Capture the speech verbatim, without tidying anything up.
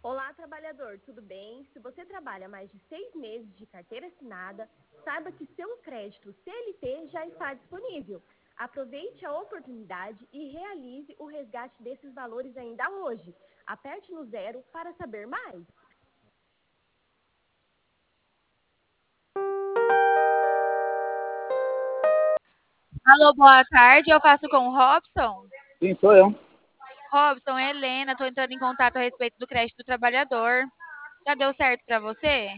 Olá, trabalhador, tudo bem? Se você trabalha mais de seis meses de carteira assinada, saiba que seu crédito C L T já está disponível. Aproveite a oportunidade e realize o resgate desses valores ainda hoje. Aperte no zero para saber mais. Alô, boa tarde. Eu faço com o Robson. Sim, sou eu. Robson, Helena, estou entrando em contato a respeito do crédito do trabalhador. Já deu certo para você?